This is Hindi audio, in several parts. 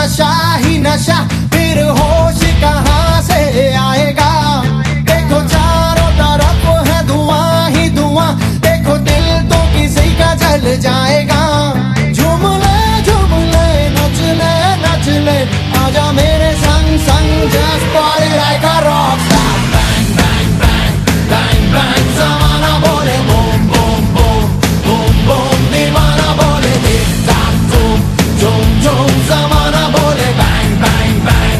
नशा ही नशा, फिर होश कहाँ से आएगा। देखो चारों तरफ है धुआं ही धुआं, देखो दिल तो किसी का जल जाएगा। झूम ले नच ले नच ले, आजा मेरे संग संग, just party like a rockstar। Bang bang bang bang bang, ज़माना बोले boom boom boom boom boom, दीवाना बोले टिक टाक धूम धूम धूम, ज़माना बोले bang bang bang।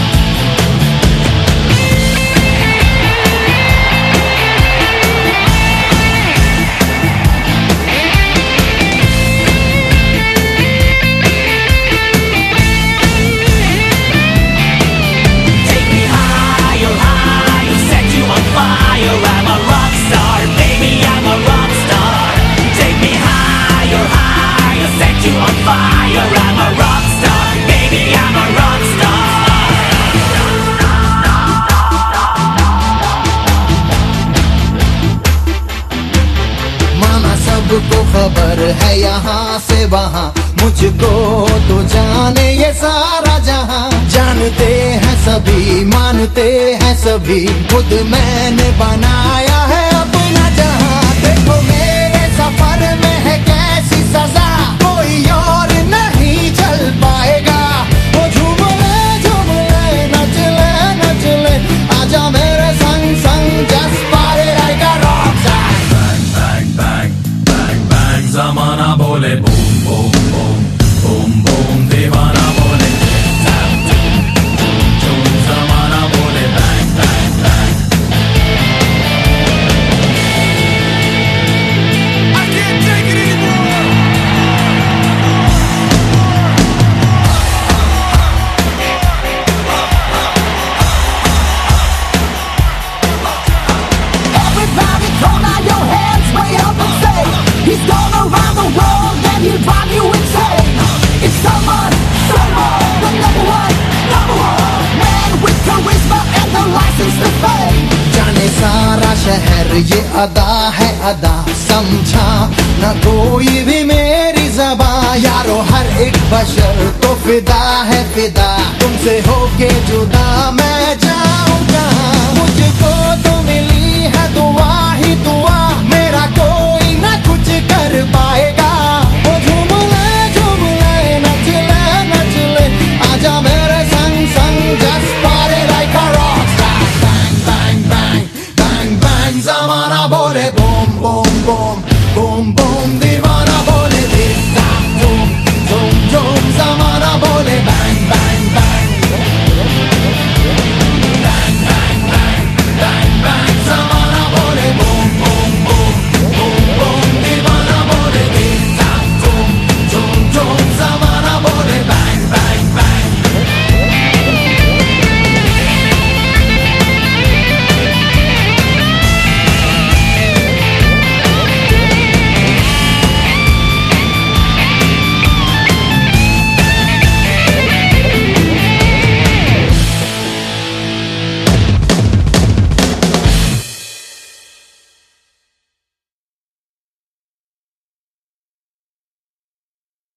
सबको खबर है यहाँ से वहाँ, मुझको तो जाने ये सारा जहाँ। जानते हैं सभी, मानते हैं सभी, खुद मैंने बनाया है अपना जहाँ। देखो मेरे सफर में है कैसी सजा, कोई और नहीं चल पाएगा। वो झूम ले नच ले, आजा मेरे संग संग, just party like a rockstar। ज़माना बोले boom boom boom boom boom, दीवाना बोले टिक टाक धूम धूम धूम, ज़माना बोले bang bang bang. I can't take it anymore। Everybody throw down your hands way up and say, he's gone around the world and he'll drive you insane। It's someone, the number one man with charisma and the license to fame। जाने सारा शहर ये अदा है अदा, समझा न कोई भी मेरी ज़बां। यारो हर एक बशर तो फिदा है फिदा, तुमसे होके जुदा मैं